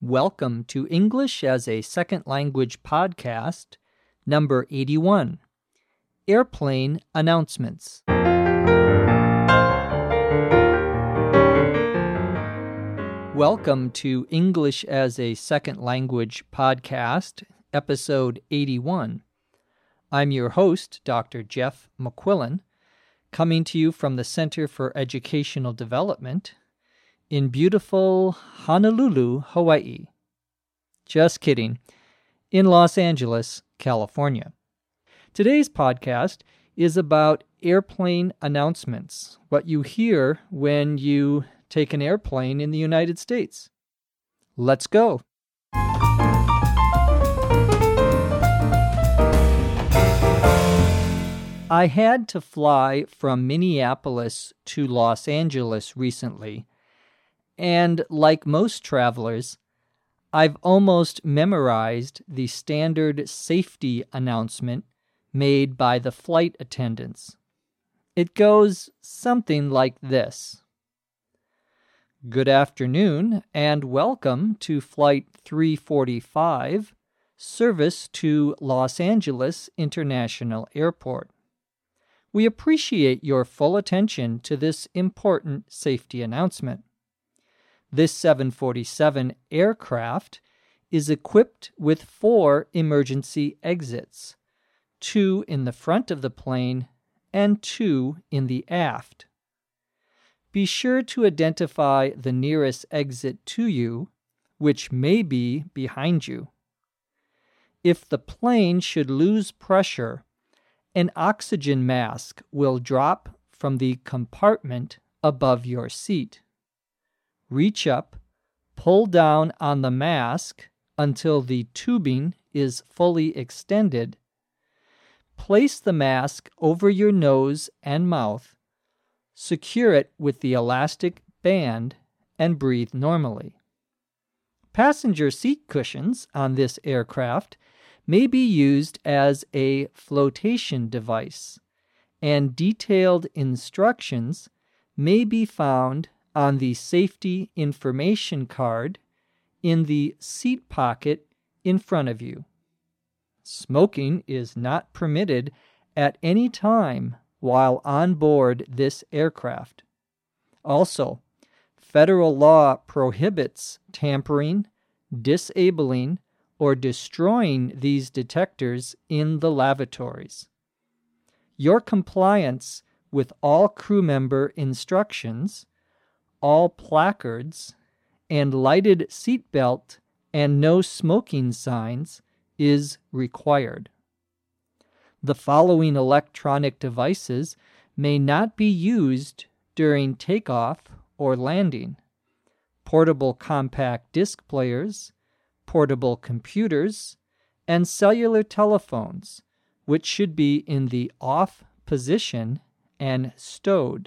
Welcome to English as a Second Language podcast, number 81, Airplane Announcements. Welcome to English as a Second Language podcast, episode 81. I'm your host, Dr. Jeff McQuillan, coming to you from the Center for Educational Development in beautiful Honolulu, Hawaii. Just kidding, in Los Angeles, California. Today's podcast is about airplane announcements, what you hear when you take an airplane in the United States. Let's go. I had to fly from Minneapolis to Los Angeles recently, and like most travelers, I've almost memorized the standard safety announcement made by the flight attendants. It goes something like this. Good afternoon and welcome to Flight 345, service to Los Angeles International Airport. We appreciate your full attention to this important safety announcement. This 747 aircraft is equipped with 4 emergency exits, 2 in the front of the plane and 2 in the aft. Be sure to identify the nearest exit to you, which may be behind you. If the plane should lose pressure, an oxygen mask will drop from the compartment above your seat. Reach up, pull down on the mask until the tubing is fully extended. Place the mask over your nose and mouth, secure it with the elastic band, and breathe normally. Passenger seat cushions on this aircraft may be used as a flotation device, and detailed instructions may be found on the safety information card in the seat pocket in front of you. Smoking is not permitted at any time while on board this aircraft. Also, federal law prohibits tampering, disabling, or destroying these detectors in the lavatories. Your compliance with all crew member instructions, all placards, and lighted seatbelt and no smoking signs is required. The following electronic devices may not be used during takeoff or landing: portable compact disc players, portable computers, and cellular telephones, which should be in the off position and stowed.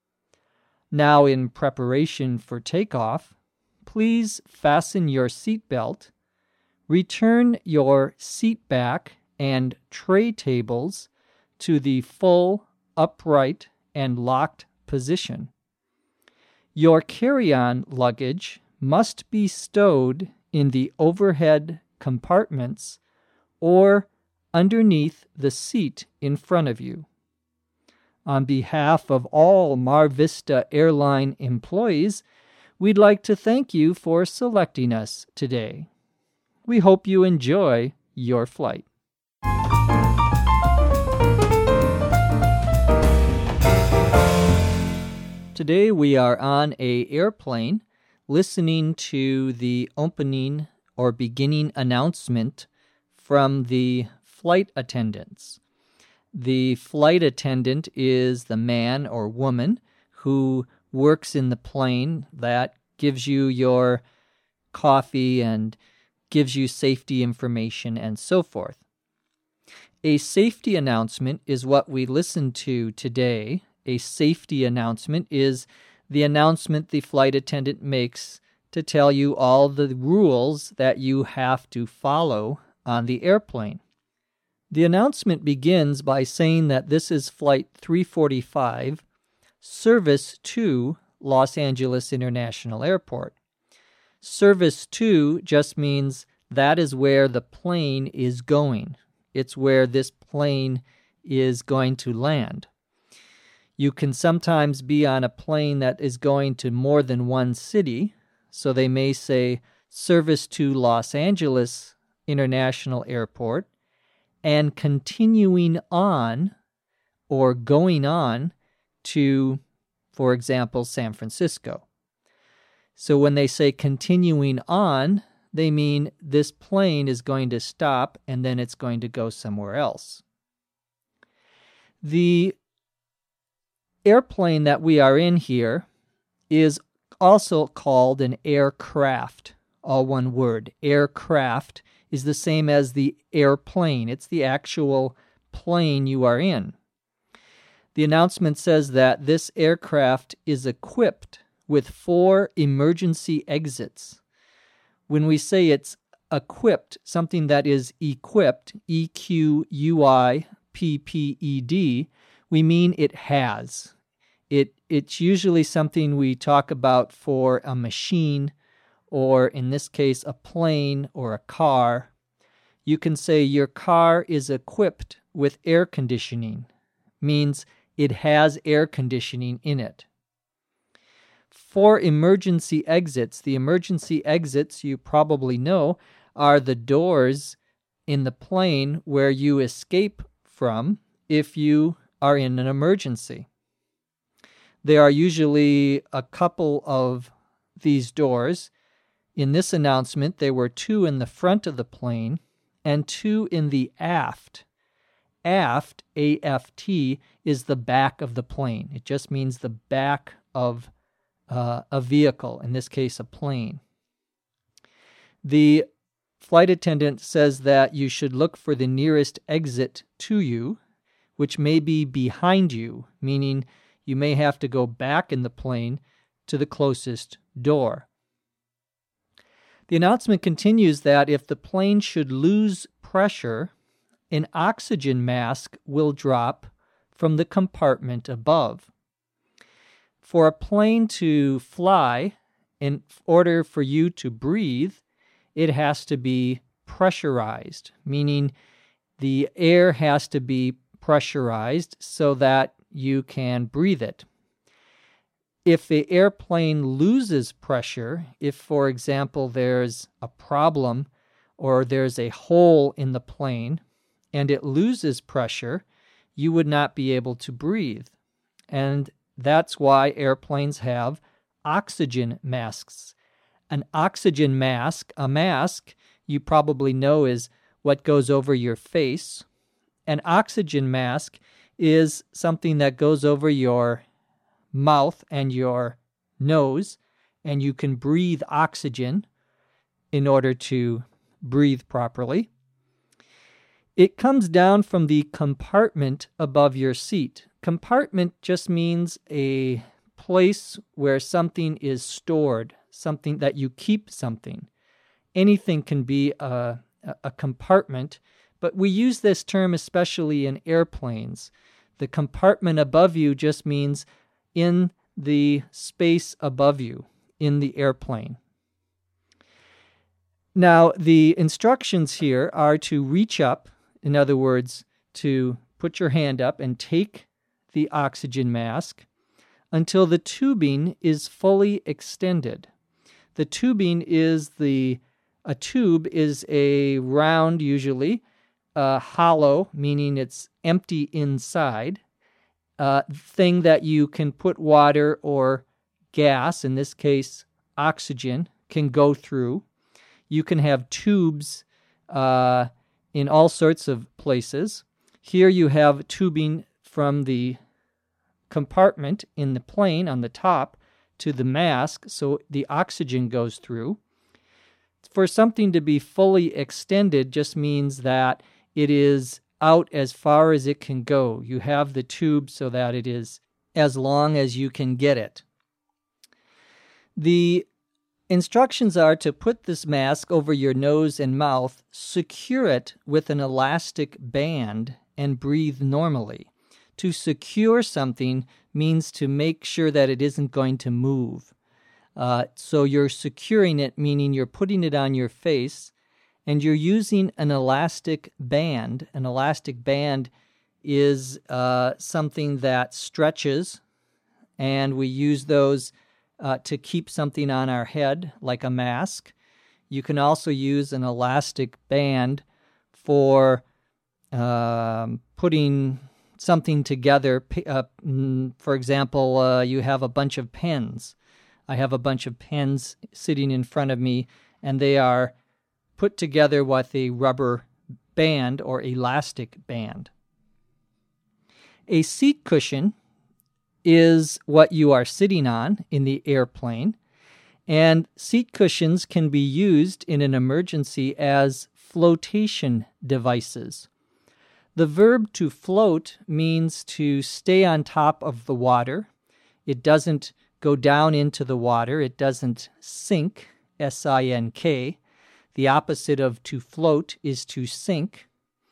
Now, in preparation for takeoff, please fasten your seatbelt, return your seat back and tray tables to the full, upright, and locked position. Your carry-on luggage must be stowed in the overhead compartments or underneath the seat in front of you. On behalf of all Mar Vista Airline employees, we'd like to thank you for selecting us today. We hope you enjoy your flight. Today we are on an airplane listening to the opening or beginning announcement from the flight attendants. The flight attendant is the man or woman who works in the plane that gives you your coffee and gives you safety information and so forth. A safety announcement is what we listen to today. A safety announcement is the announcement the flight attendant makes to tell you all the rules that you have to follow on the airplane. The announcement begins by saying that this is Flight 345, service to Los Angeles International Airport. Service to just means that is where the plane is going. It's where this plane is going to land. You can sometimes be on a plane that is going to more than one city, so they may say service to Los Angeles International Airport and continuing on or going on to, for example, San Francisco. So when they say continuing on, they mean this plane is going to stop and then it's going to go somewhere else. The airplane that we are in here is also called an aircraft, all one word. Aircraft is the same as the airplane. It's the actual plane you are in. The announcement says that this aircraft is equipped with 4 emergency exits. When we say it's equipped, something that is equipped, E-Q-U-I-P-P-E-D, we mean it has. It's usually something we talk about for a machine, or in this case, a plane or a car. You can say your car is equipped with air conditioning, means it has air conditioning in it. 4 emergency exits. The emergency exits, you probably know, are the doors in the plane where you escape from if you are in an emergency. There are usually a couple of these doors. In this announcement, there were 2 in the front of the plane and 2 in the aft. Aft, A-F-T, is the back of the plane. It just means the back of a vehicle, in this case a plane. The flight attendant says that you should look for the nearest exit to you, which may be behind you, meaning you may have to go back in the plane to the closest door. The announcement continues that if the plane should lose pressure, an oxygen mask will drop from the compartment above. For a plane to fly, in order for you to breathe, it has to be pressurized, meaning the air has to be pressurized so that you can breathe it. If the airplane loses pressure, if, for example, there's a problem or there's a hole in the plane and it loses pressure, you would not be able to breathe. And that's why airplanes have oxygen masks. An oxygen mask, a mask, you probably know is what goes over your face. An oxygen mask is something that goes over your mouth and your nose, and you can breathe oxygen in order to breathe properly. It comes down from the compartment above your seat. Compartment just means a place where something is stored, something that you keep something. Anything can be a compartment, but we use this term especially in airplanes. The compartment above you just means in the space above you, in the airplane. Now, the instructions here are to reach up, in other words, to put your hand up and take the oxygen mask until the tubing is fully extended. The tubing is a tube is a round, usually, hollow, meaning it's empty inside, thing that you can put water or gas, in this case oxygen, can go through. You can have tubes in all sorts of places. Here you have tubing from the compartment in the plane on the top to the mask, so the oxygen goes through. For something to be fully extended just means that it is out as far as it can go. You have the tube so that it is as long as you can get it. The instructions are to put this mask over your nose and mouth, secure it with an elastic band, and breathe normally. To secure something means to make sure that it isn't going to move. So you're securing it, meaning you're putting it on your face, and you're using an elastic band. An elastic band is something that stretches, and we use those to keep something on our head, like a mask. You can also use an elastic band for putting something together. For example, you have a bunch of pens. I have a bunch of pens sitting in front of me, and they are put together with a rubber band or elastic band. A seat cushion is what you are sitting on in the airplane, and seat cushions can be used in an emergency as flotation devices. The verb to float means to stay on top of the water. It doesn't go down into the water. It doesn't sink, S-I-N-K. The opposite of to float is to sink.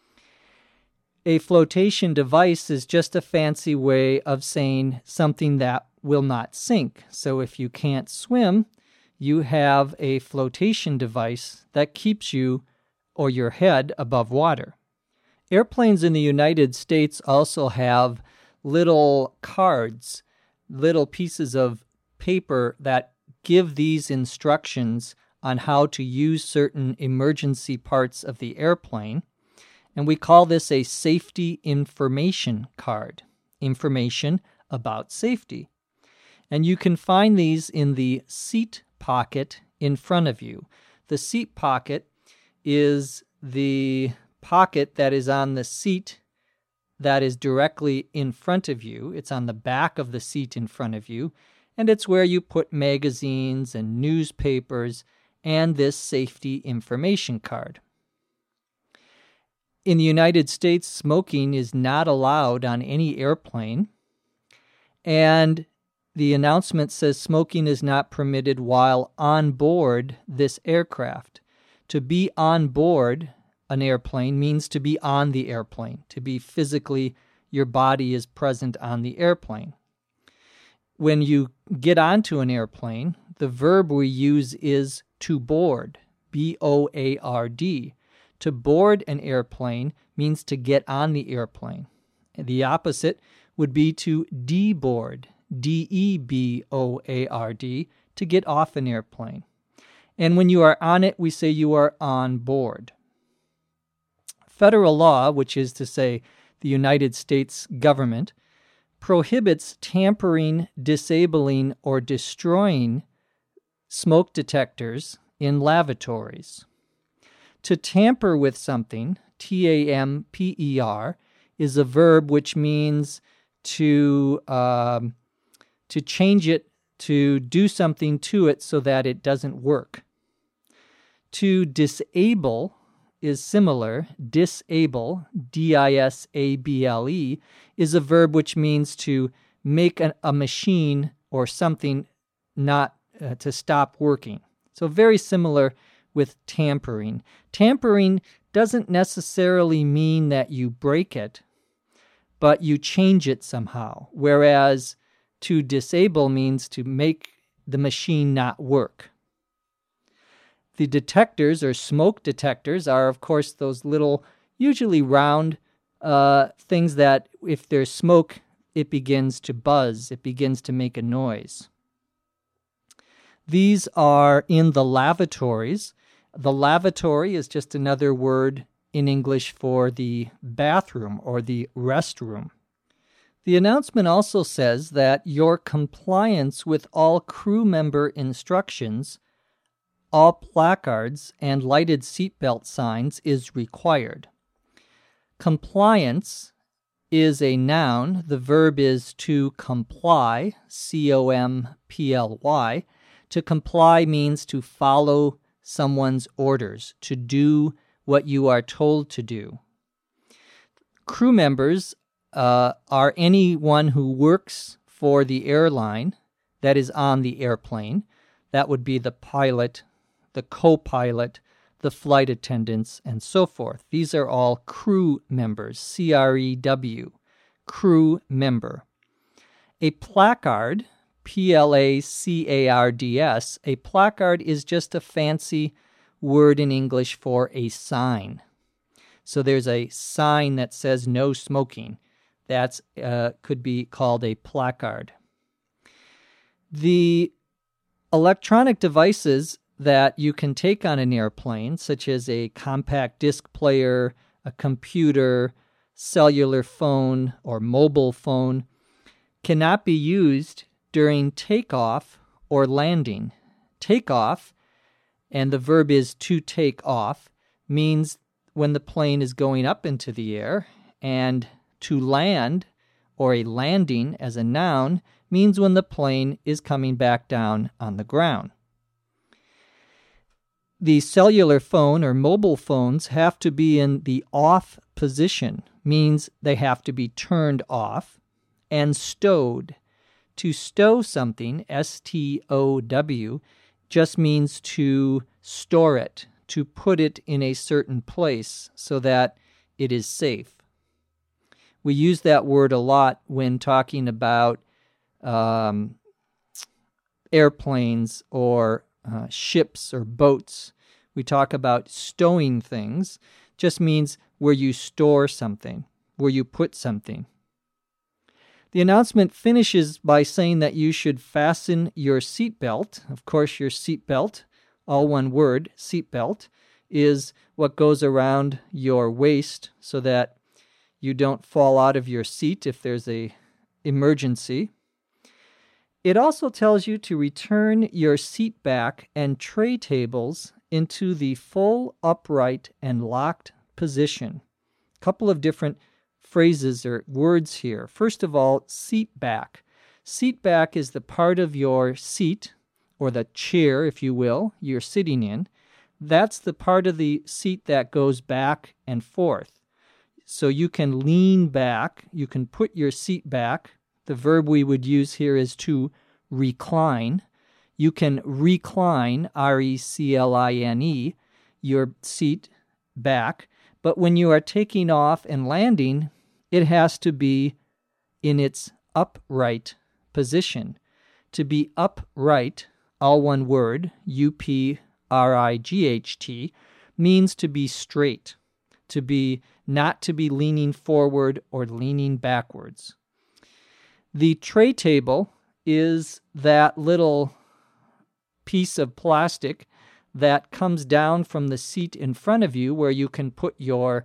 A flotation device is just a fancy way of saying something that will not sink. So if you can't swim, you have a flotation device that keeps you or your head above water. Airplanes in the United States also have little cards, little pieces of paper that give these instructions on how to use certain emergency parts of the airplane. And we call this a safety information card, information about safety. And you can find these in the seat pocket in front of you. The seat pocket is the pocket that is on the seat that is directly in front of you. It's on the back of the seat in front of you, and it's where you put magazines and newspapers and this safety information card. In the United States, smoking is not allowed on any airplane, and the announcement says smoking is not permitted while on board this aircraft. To be on board an airplane means to be on the airplane, to be physically, your body is present on the airplane. When you get onto an airplane, the verb we use is to board, B-O-A-R-D. To board an airplane means to get on the airplane. The opposite would be to deboard, D-E-B-O-A-R-D, to get off an airplane. And when you are on it, we say you are on board. Federal law, which is to say the United States government, prohibits tampering, disabling, or destroying smoke detectors in lavatories. To tamper with something, T-A-M-P-E-R, is a verb which means to change it, to do something to it so that it doesn't work. To disable is similar. Disable, D-I-S-A-B-L-E, is a verb which means to make a machine or something not to stop working. So very similar with tampering. Tampering doesn't necessarily mean that you break it, but you change it somehow, whereas to disable means to make the machine not work. The detectors, or smoke detectors, are, of course, those little, usually round things that if there's smoke, it begins to buzz, it begins to make a noise. These are in the lavatories. The lavatory is just another word in English for the bathroom or the restroom. The announcement also says that your compliance with all crew member instructions, all placards, and lighted seatbelt signs is required. Compliance is a noun. The verb is to comply, C-O-M-P-L-Y. To comply means to follow someone's orders, to do what you are told to do. Crew members are anyone who works for the airline that is on the airplane. That would be the pilot, the co-pilot, the flight attendants, and so forth. These are all crew members, C-R-E-W, crew member. A placard, placards. A placard is just a fancy word in English for a sign. So there's a sign that says no smoking. That could be called a placard. The electronic devices that you can take on an airplane, such as a compact disc player, a computer, cellular phone, or mobile phone, cannot be used during takeoff or landing. Takeoff, and the verb is to take off, means when the plane is going up into the air, and to land, or a landing as a noun, means when the plane is coming back down on the ground. The cellular phone or mobile phones have to be in the off position, means they have to be turned off, and stowed. To stow something, S-T-O-W, just means to store it, to put it in a certain place so that it is safe. We use that word a lot when talking about airplanes or ships or boats. We talk about stowing things. Just means where you store something, where you put something. The announcement finishes by saying that you should fasten your seatbelt. Of course, your seatbelt, all one word, seatbelt, is what goes around your waist so that you don't fall out of your seat if there's an emergency. It also tells you to return your seat back and tray tables into the full upright and locked position. A couple of different phrases or words here. First of all, seat back. Seat back is the part of your seat, or the chair, if you will, you're sitting in. That's the part of the seat that goes back and forth. So you can lean back, you can put your seat back. The verb we would use here is to recline. You can recline, R-E-C-L-I-N-E, your seat back. But when you are taking off and landing, it has to be in its upright position. To be upright, all one word, U-P-R-I-G-H-T, means to be straight, to be not to be leaning forward or leaning backwards. The tray table is that little piece of plastic that comes down from the seat in front of you where you can put your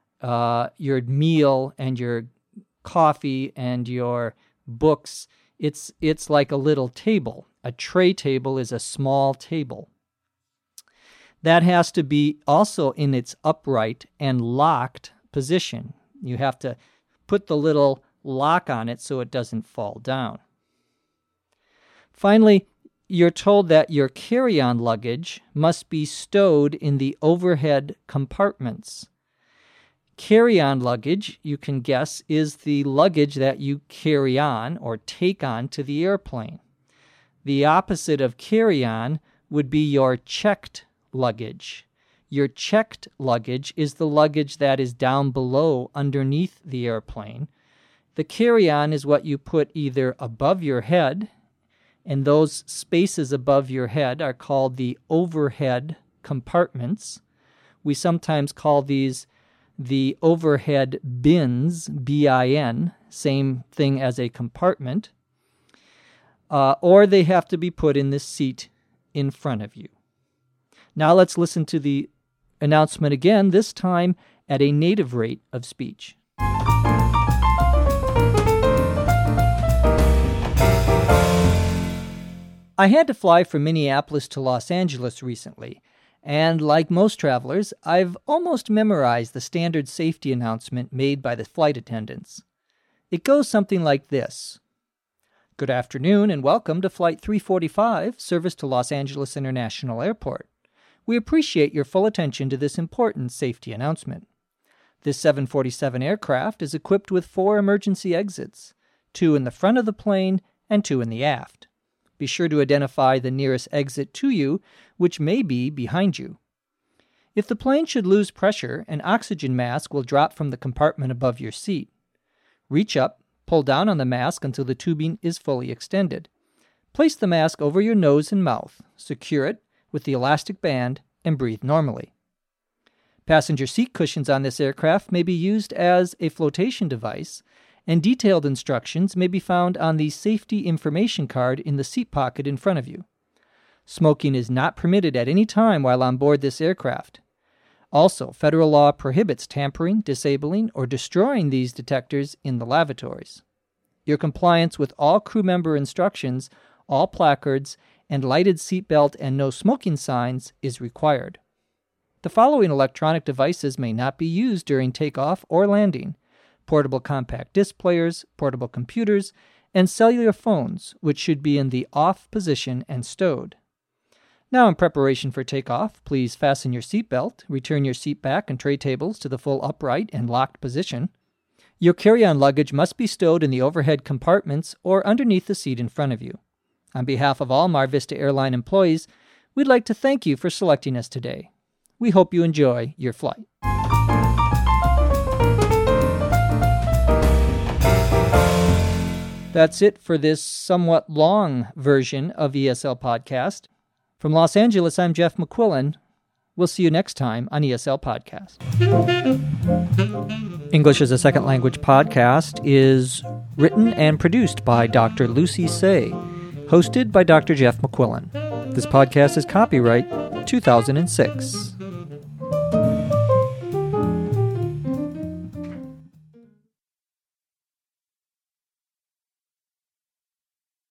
meal and your coffee and your books. It's like a little table. A tray table is a small table. That has to be also in its upright and locked position. You have to put the little lock on it so it doesn't fall down. Finally, you're told that your carry-on luggage must be stowed in the overhead compartments. Carry-on luggage, you can guess, is the luggage that you carry on or take on to the airplane. The opposite of carry-on would be your checked luggage. Your checked luggage is the luggage that is down below underneath the airplane. The carry-on is what you put either above your head, and those spaces above your head are called the overhead compartments. We sometimes call these the overhead bins, B-I-N, same thing as a compartment, or they have to be put in the seat in front of you. Now let's listen to the announcement again, this time at a native rate of speech. I had to fly from Minneapolis to Los Angeles recently, and like most travelers, I've almost memorized the standard safety announcement made by the flight attendants. It goes something like this. Good afternoon and welcome to Flight 345, service to Los Angeles International Airport. We appreciate your full attention to this important safety announcement. This 747 aircraft is equipped with 4 emergency exits, 2 in the front of the plane and 2 in the aft. Be sure to identify the nearest exit to you, which may be behind you. If the plane should lose pressure, an oxygen mask will drop from the compartment above your seat. Reach up, pull down on the mask until the tubing is fully extended. Place the mask over your nose and mouth, secure it with the elastic band, and breathe normally. Passenger seat cushions on this aircraft may be used as a flotation device, and detailed instructions may be found on the safety information card in the seat pocket in front of you. Smoking is not permitted at any time while on board this aircraft. Also, federal law prohibits tampering, disabling, or destroying these detectors in the lavatories. Your compliance with all crew member instructions, all placards, and lighted seatbelt and no smoking signs is required. The following electronic devices may not be used during takeoff or landing: portable compact disc players, portable computers, and cellular phones, which should be in the off position and stowed. Now, in preparation for takeoff, please fasten your seatbelt, return your seat back and tray tables to the full upright and locked position. Your carry-on luggage must be stowed in the overhead compartments or underneath the seat in front of you. On behalf of all Mar Vista Airline employees, we'd like to thank you for selecting us today. We hope you enjoy your flight. That's it for this somewhat long version of ESL Podcast. From Los Angeles, I'm Jeff McQuillan. We'll see you next time on ESL Podcast. English as a Second Language Podcast is written and produced by Dr. Lucy Say, hosted by Dr. Jeff McQuillan. This podcast is copyright 2006.